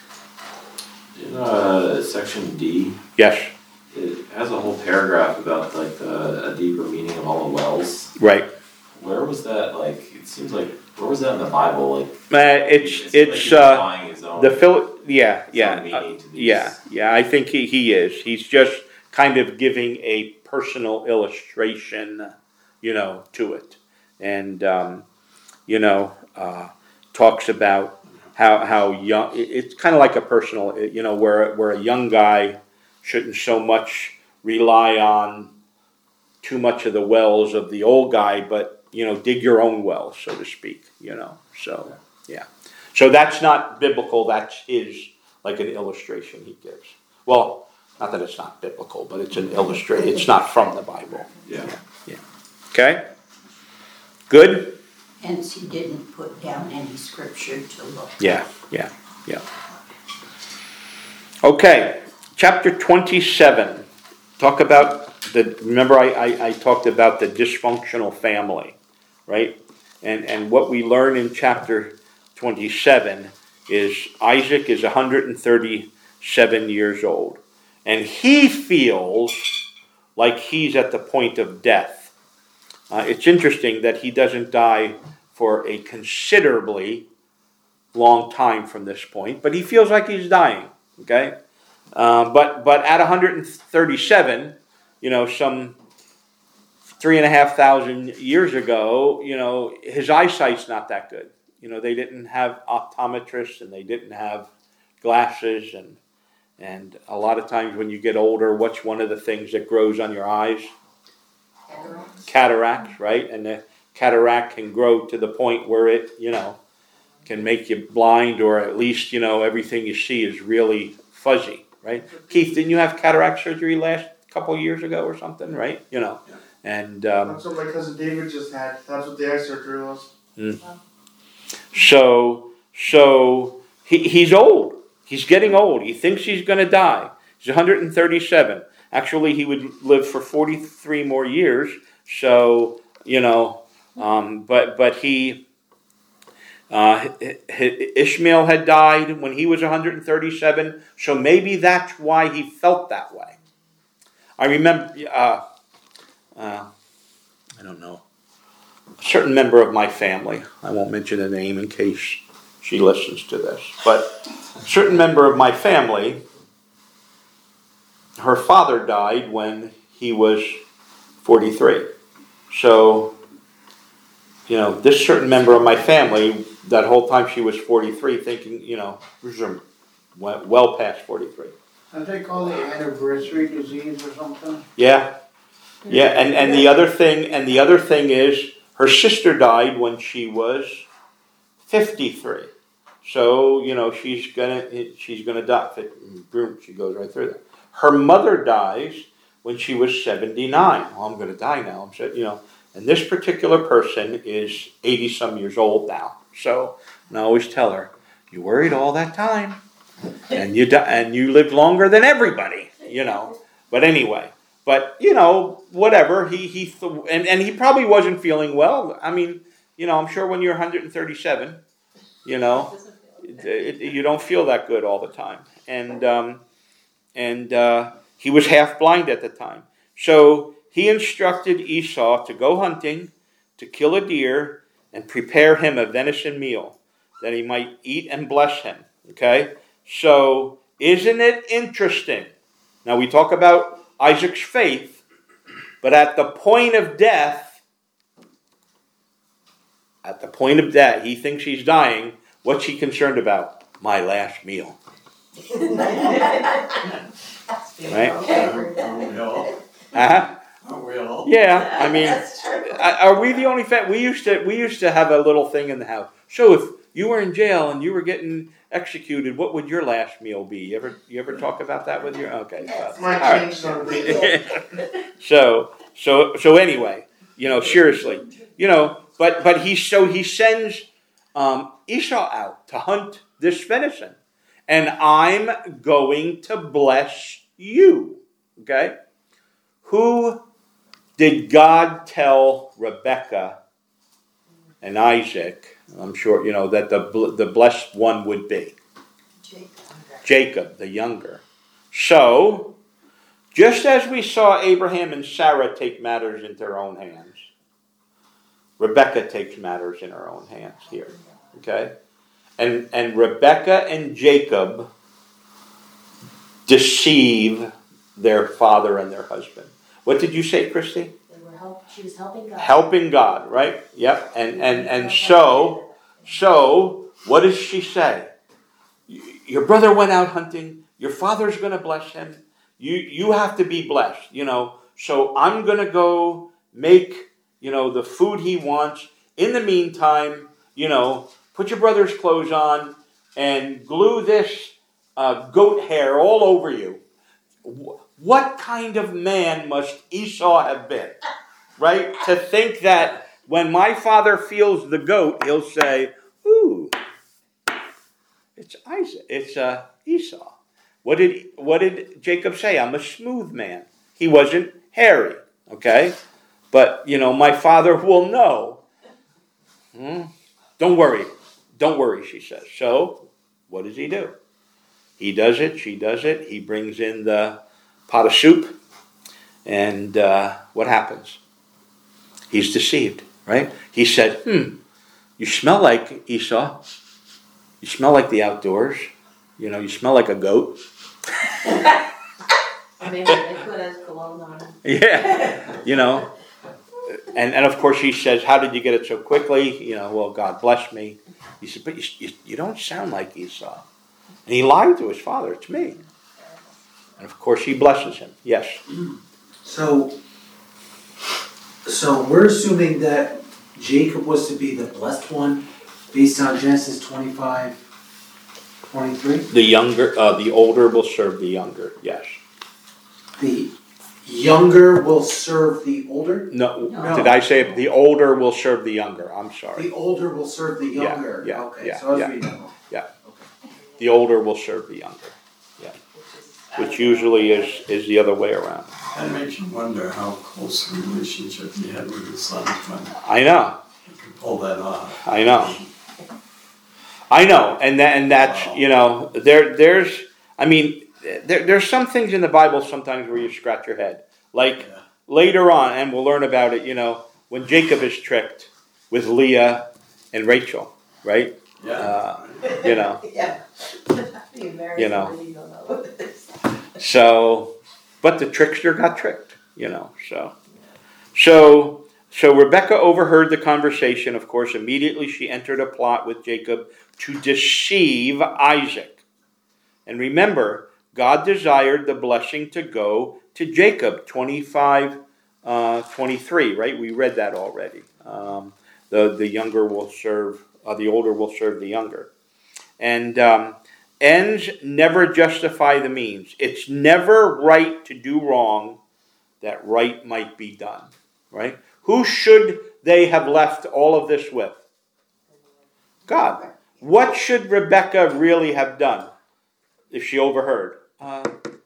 Speaker 6: in uh, section D,
Speaker 1: Yes.
Speaker 6: it has a whole paragraph about like the, a deeper meaning of all the wells.
Speaker 1: Right.
Speaker 6: Where was that? Like, it seems like where was that in the Bible? Like,
Speaker 1: Uh, it's
Speaker 6: it seems
Speaker 1: it's
Speaker 6: like he's
Speaker 1: uh,
Speaker 6: applying his own,
Speaker 1: the Phil. Yeah,
Speaker 6: his
Speaker 1: yeah,
Speaker 6: own
Speaker 1: uh,
Speaker 6: meaning to these.
Speaker 1: yeah, yeah. I think he, he is. He's just kind of giving a personal illustration, you know, to it, and um, you know, uh, talks about how how young. it- It's kind of like a personal, you know, where where a young guy shouldn't so much rely on too much of the wells of the old guy, but you know, dig your own well, so to speak, you know. So, yeah. So that's not biblical, that's his, like an illustration he gives. Well, not that it's not biblical, but it's an illustration, it's not from the Bible.
Speaker 6: Yeah.
Speaker 1: Yeah. Okay? Good?
Speaker 3: Hence, he didn't put down any scripture to look.
Speaker 1: Yeah, yeah, yeah. Okay, chapter twenty-seven. Talk about the, remember I, I, I talked about the dysfunctional family, right? And and what we learn in chapter twenty-seven is Isaac is one hundred thirty-seven years old. And he feels like he's at the point of death. Uh, it's interesting that he doesn't die for a considerably long time from this point, but he feels like he's dying, okay? Uh, but but at one hundred thirty-seven, you know, some three and a half thousand years ago, you know, his eyesight's not that good. You know, they didn't have optometrists and they didn't have glasses, and and a lot of times when you get older, what's one of the things that grows on your eyes?
Speaker 3: Cataracts.
Speaker 1: Cataracts, right? And the cataract can grow to the point where it, you know, can make you blind, or at least, you know, everything you see is really fuzzy. Right, Keith? Didn't you have cataract surgery last couple of years ago or something? Right, you know, and um,
Speaker 5: That's what my cousin David just had. That's what the eye surgery was.
Speaker 1: mm. so so he he's old. He's getting old. He thinks he's going to die. He's one hundred thirty-seven. Actually, he would live for forty-three more years. So you know, um, but but he. Uh, Ishmael had died when he was one hundred thirty-seven, so maybe that's why he felt that way. I remember, uh, uh, I don't know, a certain member of my family, I won't mention a name in case she listens to this. But a certain member of my family, her father died when he was forty-three. So, you know, this certain member of my family, that whole time she was forty-three, thinking, you know, went well past forty-three.
Speaker 2: Don't they call it anniversary disease or something?
Speaker 1: Yeah, yeah, and, and the other thing, and the other thing is, her sister died when she was fifty-three. So, you know, she's gonna, she's gonna die. Boom, she goes right through that. Her mother dies when she was seventy-nine. Well, I'm gonna die now. I'm so, you know, and this particular person is eighty some years old now. So, and I always tell her, you worried all that time, and you di- and you lived longer than everybody, you know. But anyway, but you know, whatever. He he th- and and he probably wasn't feeling well. I mean, you know, I'm sure when you're one hundred thirty-seven, you know, it, it, you don't feel that good all the time. And um, and uh, he was half blind at the time, so he instructed Esau to go hunting, to kill a deer, and prepare him a venison meal, that he might eat and bless him. Okay? So, isn't it interesting? Now, we talk about Isaac's faith, but at the point of death, at the point of death, he thinks he's dying. What's he concerned about? My last meal. Right?
Speaker 2: Aren't we all?
Speaker 1: Uh-huh.
Speaker 2: Aren't we all?
Speaker 1: Yeah, I mean, are we the only fa- we used to we used to have a little thing in the house. So if you were in jail and you were getting executed, what would your last meal be? You ever you ever talk about that with your okay? So,
Speaker 5: My
Speaker 1: all
Speaker 5: change
Speaker 1: right.
Speaker 5: on
Speaker 1: so so so anyway, you know, seriously, you know, but but he so he sends um, Esau out to hunt this venison, and I'm going to bless you. Okay, who did God tell Rebekah and Isaac, I'm sure, you know, that the, the blessed one would be?
Speaker 3: Jacob.
Speaker 1: Jacob, the younger. So, just as we saw Abraham and Sarah take matters into their own hands, Rebekah takes matters in her own hands here. Okay? And, and Rebekah and Jacob deceive their father and their husband. What did you say, Christy?
Speaker 4: They were help, she was helping God.
Speaker 1: Helping God, right? Yep. And and and so, so what does she say? Your brother went out hunting. Your father's going to bless him. You you have to be blessed, you know. So I'm going to go make, you know, the food he wants. In the meantime, you know, put your brother's clothes on and glue this uh, goat hair all over you. What kind of man must Esau have been, right? To think that when my father feels the goat, he'll say, "Ooh, it's Isaac. It's uh, Esau." What did what did Jacob say? I'm a smooth man. He wasn't hairy, okay? But you know, my father will know. Hmm? Don't worry, don't worry, she says. So, what does he do? He does it. She does it. He brings in the pot of soup, and uh, what happens? He's deceived, right? He said, hmm, you smell like Esau. You smell like the outdoors. You know, you smell like a goat.
Speaker 4: I mean, they put as cologne on him.
Speaker 1: Yeah, you know. And, and of course he says, how did you get it so quickly? You know, well, God bless me. He said, but you, you, you don't sound like Esau. And he lied to his father, it's me. And of course he blesses him. Yes.
Speaker 7: So, so we're assuming that Jacob was to be the blessed one based on Genesis twenty-five, twenty-three?
Speaker 1: The younger, uh, the older will serve the younger, yes.
Speaker 7: The younger will serve the older?
Speaker 1: No,
Speaker 3: No.
Speaker 1: did I say the older will serve the younger? I'm sorry.
Speaker 7: The older will serve the
Speaker 1: Yeah,
Speaker 7: younger.
Speaker 1: yeah,
Speaker 7: Okay,
Speaker 1: yeah,
Speaker 7: so I was
Speaker 1: yeah.
Speaker 7: reading that wrong.
Speaker 1: Yeah. The older will serve the younger. Yeah. Which usually is, is the other way around.
Speaker 2: That makes you wonder how close a relationship he had with his son when
Speaker 1: I know.
Speaker 2: he could pull that off.
Speaker 1: I know. I know. And that, and that's, you know, there there's I mean, there there's some things in the Bible sometimes where you scratch your head. Like
Speaker 2: Yeah.
Speaker 1: later on, and we'll learn about it, you know, when Jacob is tricked with Leah and Rachel, right? Uh, you know.
Speaker 4: Yeah. The American
Speaker 1: You know.
Speaker 4: really don't know.
Speaker 1: So, but the trickster got tricked, you know, so. So, so Rebekah overheard the conversation, of course. Immediately she entered a plot with Jacob to deceive Isaac. And remember, God desired the blessing to go to Jacob, twenty-five, uh, twenty-three, right? We read that already. Um, the, the younger will serve, uh, the older will serve the younger. And um, ends never justify the means. It's never right to do wrong that right might be done, right? Who should they have left all of this with? God. What should Rebekah really have done if she overheard? Uh,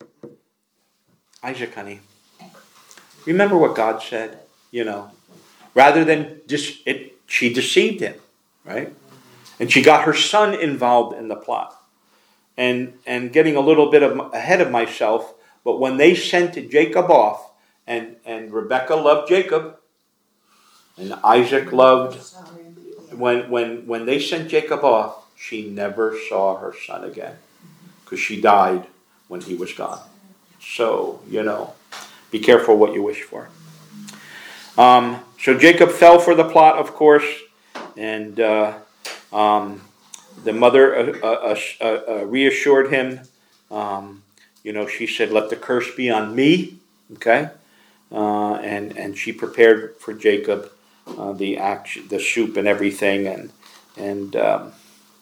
Speaker 1: Isaac, honey, remember what God said, you know, rather than dis- it, she deceived him, right? And she got her son involved in the plot. And and getting a little bit of, ahead of myself, but when they sent Jacob off, and, and Rebekah loved Jacob, and Isaac loved, when, when, when they sent Jacob off, she never saw her son again, because she died when he was gone. So, you know, be careful what you wish for. Um, so Jacob fell for the plot, of course, and uh, um, the mother uh, uh, uh, uh, reassured him. Um, you know, she said, "Let the curse be on me." Okay, uh, and and she prepared for Jacob uh, the action, the soup, and everything, and and um,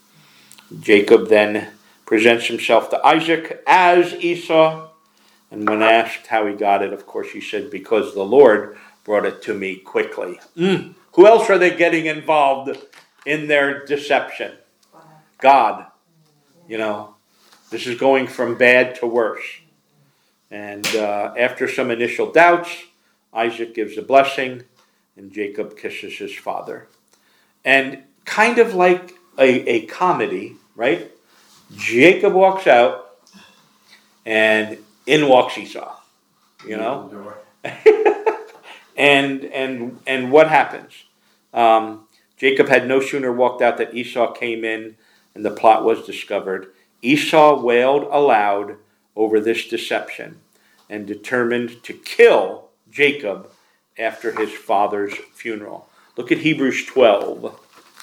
Speaker 1: Jacob then presents himself to Isaac as Esau. And when asked how he got it, of course, he said, "Because the Lord brought it to me quickly." Mm. Who else are they getting involved in their deception? God. You know, this is going from bad to worse. And uh, after some initial doubts, Isaac gives a blessing, and Jacob kisses his father. And kind of like a, a comedy, right? Jacob walks out, and in walks Esau, you know, and and and what happens? Um, Jacob had no sooner walked out that Esau came in, and the plot was discovered. Esau wailed aloud over this deception, and determined to kill Jacob after his father's funeral. Look at Hebrews twelve.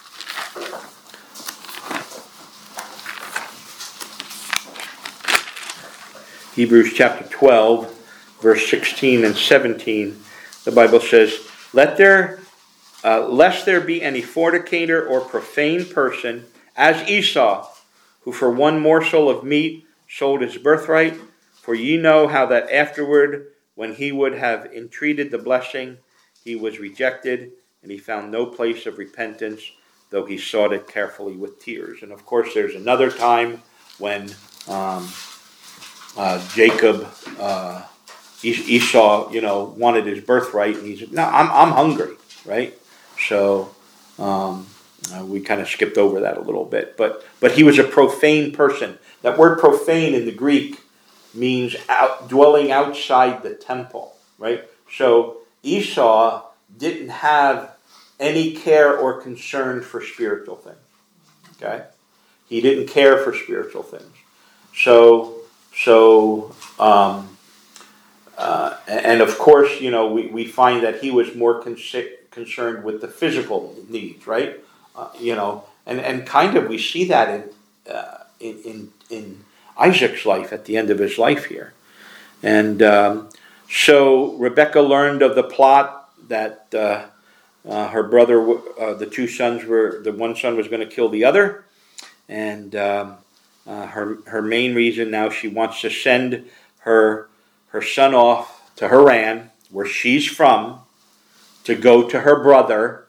Speaker 1: Hebrews chapter twelve, verse sixteen and seventeen, the Bible says, Let there, uh, lest there be any fornicator or profane person, as Esau, who for one morsel of meat sold his birthright. For ye know how that afterward, when he would have entreated the blessing, he was rejected, and he found no place of repentance, though he sought it carefully with tears. And of course, there's another time when um, Uh, Jacob, uh, Esau, you know, wanted his birthright, and he said, "No, I'm I'm hungry," right? So um, uh, we kind of skipped over that a little bit, but but he was a profane person. That word "profane" in the Greek means out, dwelling outside the temple, right? So Esau didn't have any care or concern for spiritual things. Okay, he didn't care for spiritual things. So. So, um, uh, and of course, you know, we, we find that he was more con- concerned with the physical needs, right? Uh, you know, and, and kind of we see that in, uh, in, in, in Isaac's life at the end of his life here. And um, so Rebekah learned of the plot that uh, uh, her brother, uh, the two sons were, the one son was going to kill the other. And um, Uh, her her main reason now, she wants to send her her son off to Haran, where she's from, to go to her brother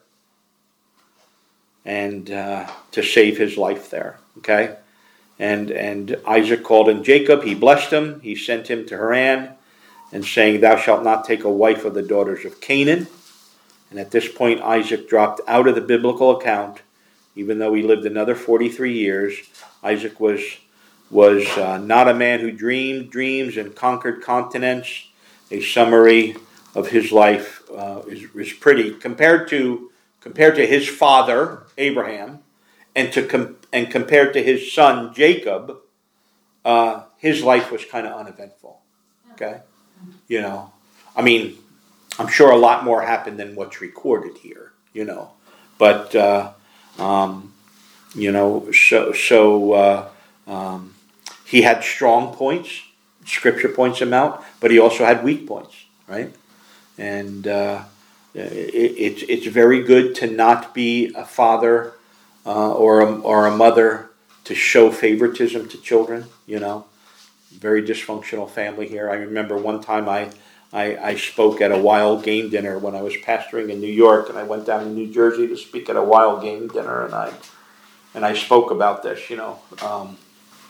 Speaker 1: and uh, to save his life there. Okay, and and Isaac called in Jacob. He blessed him. He sent him to Haran, and saying, "Thou shalt not take a wife of the daughters of Canaan." And at this point, Isaac dropped out of the biblical account, even though he lived another forty-three years. Isaac was was uh, not a man who dreamed dreams and conquered continents. A summary of his life uh, is, is pretty compared to compared to his father Abraham, and to com- and compared to his son Jacob, uh, his life was kind of uneventful. Okay, you know, I mean, I'm sure a lot more happened than what's recorded here. You know, but uh, um, you know, so so uh, um, he had strong points. Scripture points him out, but he also had weak points, right? And uh, it, it's it's very good to not be a father uh, or a, or a mother to show favoritism to children. You know, very dysfunctional family here. I remember one time I, I I spoke at a wild game dinner when I was pastoring in New York, and I went down to New Jersey to speak at a wild game dinner, and I and I spoke about this. You know. Um,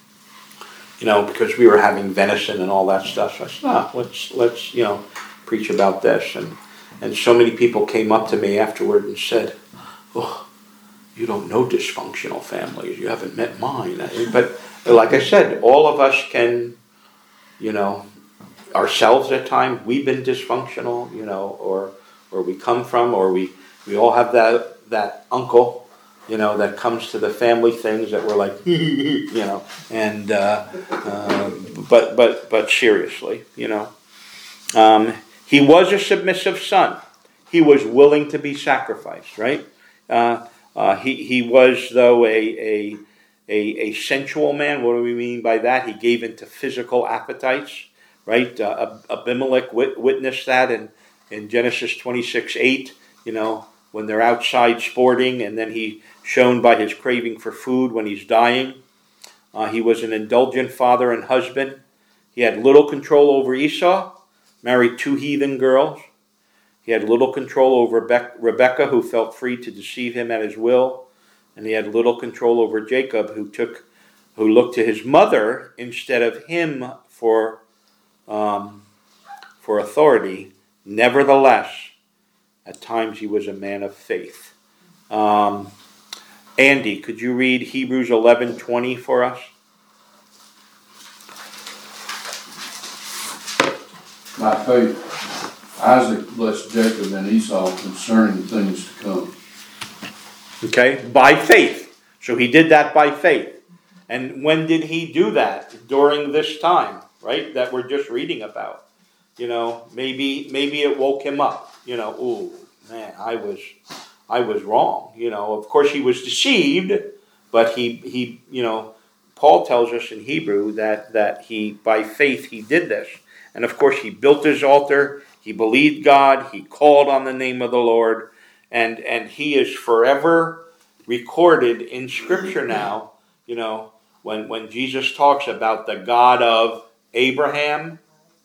Speaker 1: You know, because we were having venison and all that stuff. So I said, ah, let's let's you know preach about this, and and so many people came up to me afterward and said, "Oh, you don't know dysfunctional families. You haven't met mine." But like I said, all of us can, you know, ourselves at times we've been dysfunctional, you know, or where we come from, or we we all have that that uncle. You know, that comes to the family things that we're like, you know, and, uh, uh, but, but, but seriously, you know, um, he was a submissive son. He was willing to be sacrificed, right? Uh, uh, he, he was, though, a, a, a, a sensual man. What do we mean by that? He gave into physical appetites, right? Uh, Abimelech wit- witnessed that in, in Genesis twenty-six eight, you know, when they're outside sporting, and then he shown by his craving for food when he's dying. Uh, he was an indulgent father and husband. He had little control over Esau, married two heathen girls. He had little control over Rebekah, who felt free to deceive him at his will. And he had little control over Jacob, who took, who looked to his mother instead of him for, um, for authority. Nevertheless, at times he was a man of faith. Um, Andy, could you read Hebrews eleven twenty for us?
Speaker 8: By faith, Isaac blessed Jacob and Esau concerning things to come.
Speaker 1: Okay, by faith. So he did that by faith. And when did he do that? During this time, right? That we're just reading about. You know, maybe maybe it woke him up. You know, ooh, man, I was I was wrong. You know, of course he was deceived, but he he you know, Paul tells us in Hebrew that that he by faith he did this. And of course he built his altar, he believed God, he called on the name of the Lord, and and he is forever recorded in Scripture now, you know, when when Jesus talks about the God of Abraham,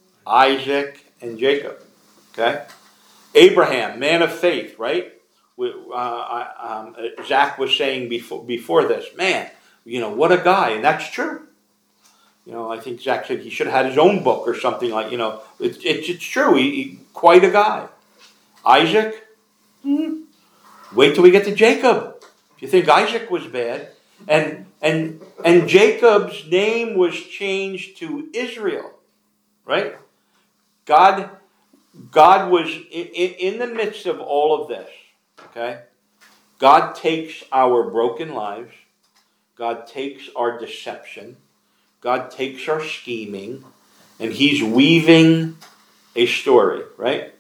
Speaker 1: Isaac, and Jacob. Okay? Abraham, man of faith, right? We, uh, um, Zach was saying before before this, man, you know, what a guy, and that's true. You know, I think Zach said he should have had his own book or something like, you know, it, it, it's true, he, he, quite a guy. Isaac, hmm, wait till we get to Jacob. If you think Isaac was bad, and and and Jacob's name was changed to Israel, right? God, God was in, in the midst of all of this. Okay, God takes our broken lives, God takes our deception, God takes our scheming, and He's weaving a story. Right?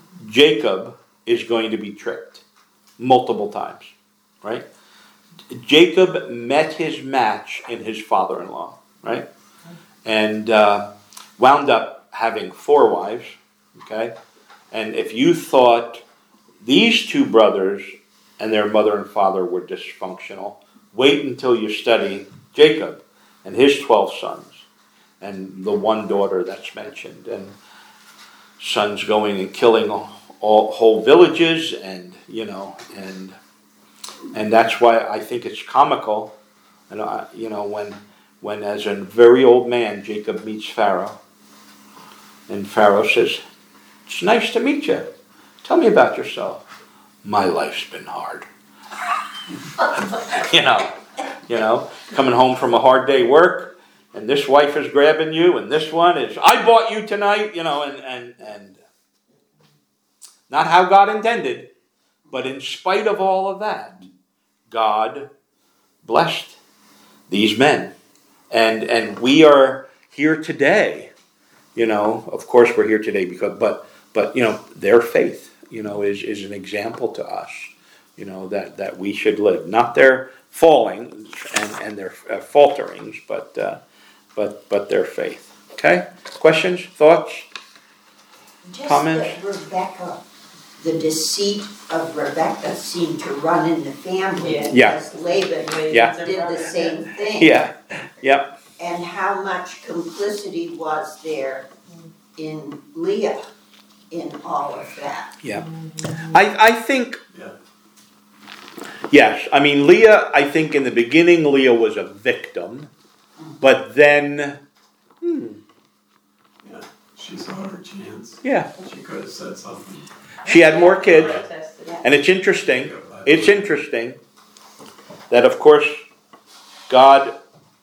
Speaker 1: Jacob is going to be tricked multiple times. Right? Jacob met his match in his father-in-law, right? And uh, wound up having four wives, okay? And if you thought these two brothers and their mother and father were dysfunctional, wait until you study Jacob and his twelve sons and the one daughter that's mentioned, and sons going and killing all, all whole villages, and, you know, and... And that's why I think it's comical, and uh, you know, when, when as a very old man, Jacob meets Pharaoh, and Pharaoh says, "It's nice to meet you. Tell me about yourself." "My life's been hard." you know, you know, coming home from a hard day work, and this wife is grabbing you, and this one is, "I bought you tonight," you know, and and and not how God intended. But in spite of all of that, God blessed these men. And and we are here today, you know, of course we're here today because, but, but you know, their faith, you know, is, is an example to us, you know, that, that we should live. Not their falling and, and their uh, falterings, but, uh, but, but their faith. Okay? Questions? Thoughts?
Speaker 3: Just
Speaker 1: Comments?
Speaker 3: that Rebecca, the deceit of Rebecca seemed to run in the family.
Speaker 4: Yeah.
Speaker 1: Yeah.
Speaker 3: Because Laban
Speaker 1: Yeah.
Speaker 3: did the same thing.
Speaker 1: Yeah. Yep.
Speaker 3: And how much complicity was there in Leah in all of that?
Speaker 1: Yeah. I, I think,
Speaker 2: Yeah.
Speaker 1: yes, I mean, Leah, I think in the beginning, Leah was a victim, but then, hmm,
Speaker 2: Yeah. She saw her chance.
Speaker 1: yeah,
Speaker 2: She could have said something.
Speaker 1: she had more kids.
Speaker 4: Protested.
Speaker 1: And it's interesting, it's interesting that, of course, God,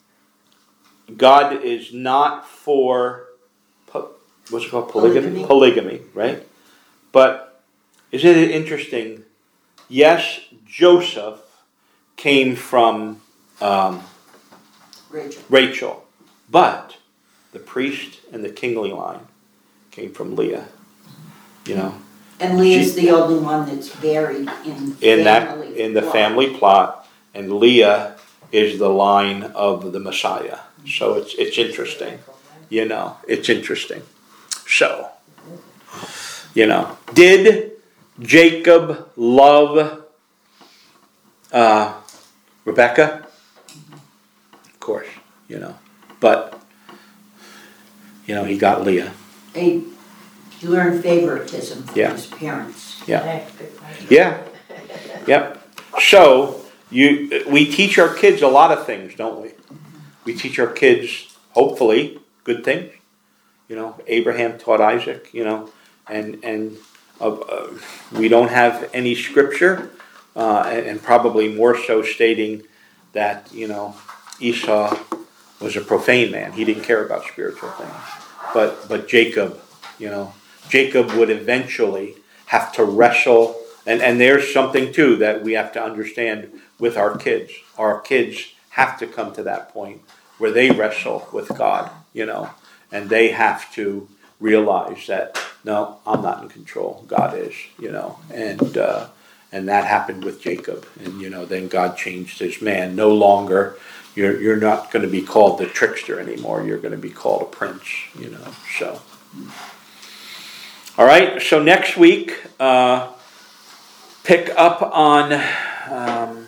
Speaker 1: God is not for, po- what's it called, polygamy?
Speaker 3: Polygamy.
Speaker 1: Polygamy, right? But isn't it interesting? Yes, Joseph came from um,
Speaker 3: Rachel.
Speaker 1: Rachel, but the priest and the kingly line came from Leah. You know,
Speaker 3: And Leah's the only one that's buried in
Speaker 1: in that
Speaker 3: family
Speaker 1: in the
Speaker 3: plot.
Speaker 1: family plot, and Leah is the line of the Messiah. So it's it's interesting. You know, it's interesting. So, you know, did Jacob love uh, Rebecca? Of course, you know, but you know, he got Leah.
Speaker 3: He he learned favoritism from
Speaker 1: Yeah.
Speaker 3: his parents.
Speaker 1: Yeah.
Speaker 4: Hey, good point.
Speaker 1: Yeah. Yep. So you, we teach our kids a lot of things, don't we? We teach our kids, hopefully, good things. You know, Abraham taught Isaac. You know, and and uh, uh, we don't have any scripture, uh, and, and probably more so stating that you know Esau was a profane man. He didn't care about spiritual things. But but Jacob, you know, Jacob would eventually have to wrestle. And, and there's something, too, that we have to understand with our kids. Our kids have to come to that point where they wrestle with God, you know, and they have to realize that, no, I'm not in control. God is, you know, and uh, and that happened with Jacob. And, you know, then God changed his man. No longer, you're, you're not going to be called the trickster anymore. You're going to be called a prince, you know, so. All right, so next week, uh, pick up on um,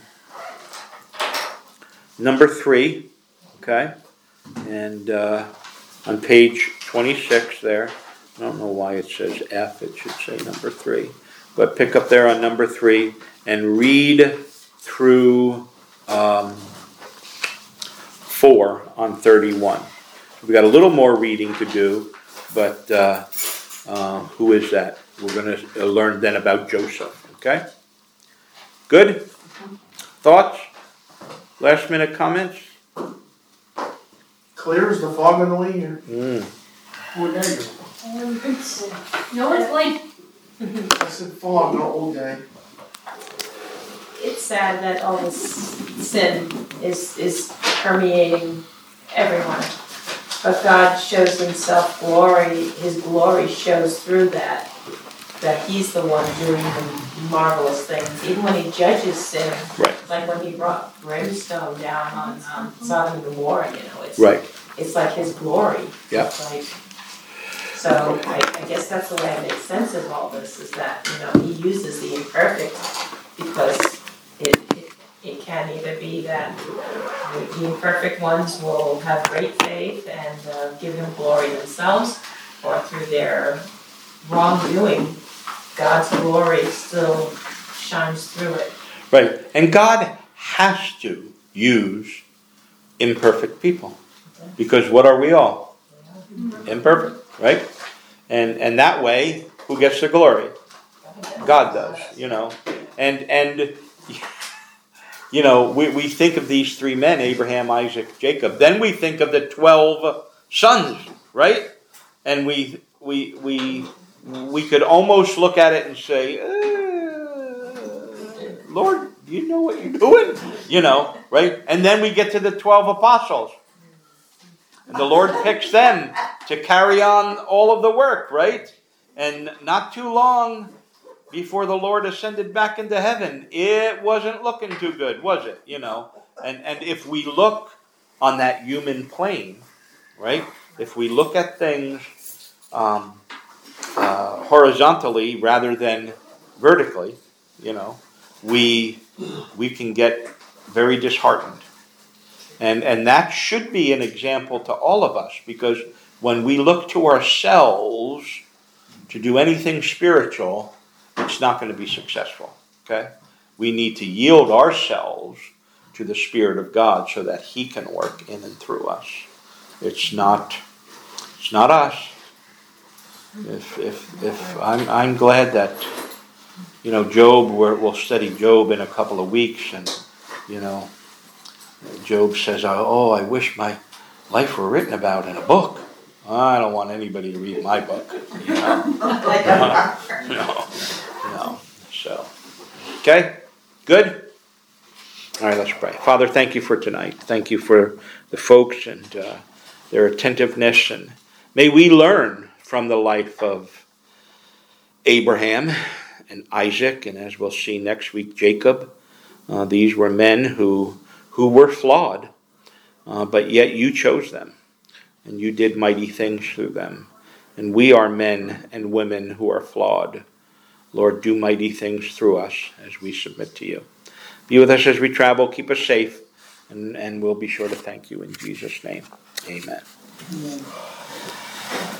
Speaker 1: number three, okay? And uh, on page twenty-six there, I don't know why it says F, it should say number three. But pick up there on number three and read through um, four on thirty-one. We've got a little more reading to do, but uh, uh, who is that? We're going to learn then about Joseph, okay? Good? Thoughts? Last minute comments?
Speaker 5: Clear as the fog on the way here.
Speaker 1: Mm.
Speaker 5: What day?
Speaker 4: No one's like,
Speaker 5: I said fog, not old day.
Speaker 4: it's sad that all this sin is, is permeating everyone. But God shows himself glory, his glory shows through that, that he's the one doing the marvelous things. Even when he judges sin,
Speaker 1: Right.
Speaker 4: like when he brought brimstone down on um, Sodom and Gomorrah, you know, it's,
Speaker 1: Right.
Speaker 4: it's like his glory.
Speaker 1: Yeah.
Speaker 4: It's like, so I, I guess that's the way I make sense of all this, is that, you know, he uses the imperfect because it, it, it can either be that the, the imperfect ones will have great faith and uh, give him glory themselves, or through their wrongdoing, God's glory still shines through it.
Speaker 1: Right. And God has to use imperfect people. Because what are we all? Imperfect, right? And and that way, who gets the glory? God does, you know. And and you know, we, we think of these three men, Abraham, Isaac, Jacob. Then we think of the twelve sons, right? And we we we we could almost look at it and say, uh, Lord, you know what you're doing? You know, right? And then we get to the twelve apostles. And the Lord picks them to carry on all of the work, right? And not too long before the Lord ascended back into heaven, it wasn't looking too good, was it? You know, and, and if we look on that human plane, right? If we look at things um, uh, horizontally rather than vertically, you know, we we can get very disheartened. And and that should be an example to all of us, because when we look to ourselves to do anything spiritual, it's not going to be successful. Okay? We need to yield ourselves to the Spirit of God so that He can work in and through us. It's not it's not us. If if if I'm I'm glad that, you know, Job, we're, we'll study Job in a couple of weeks, and you know, Job says, "Oh, I wish my life were written about in a book. I don't want anybody to read my book." You know? no, no, no. So, okay, good. All right, let's pray. Father, thank you for tonight. Thank you for the folks and uh, their attentiveness, and may we learn from the life of Abraham and Isaac, and as we'll see next week, Jacob. Uh, these were men who who were flawed, uh, but yet you chose them, and you did mighty things through them. And we are men and women who are flawed. Lord, do mighty things through us as we submit to you. Be with us as we travel. Keep us safe, and, and we'll be sure to thank you in Jesus' name. Amen.
Speaker 3: Amen.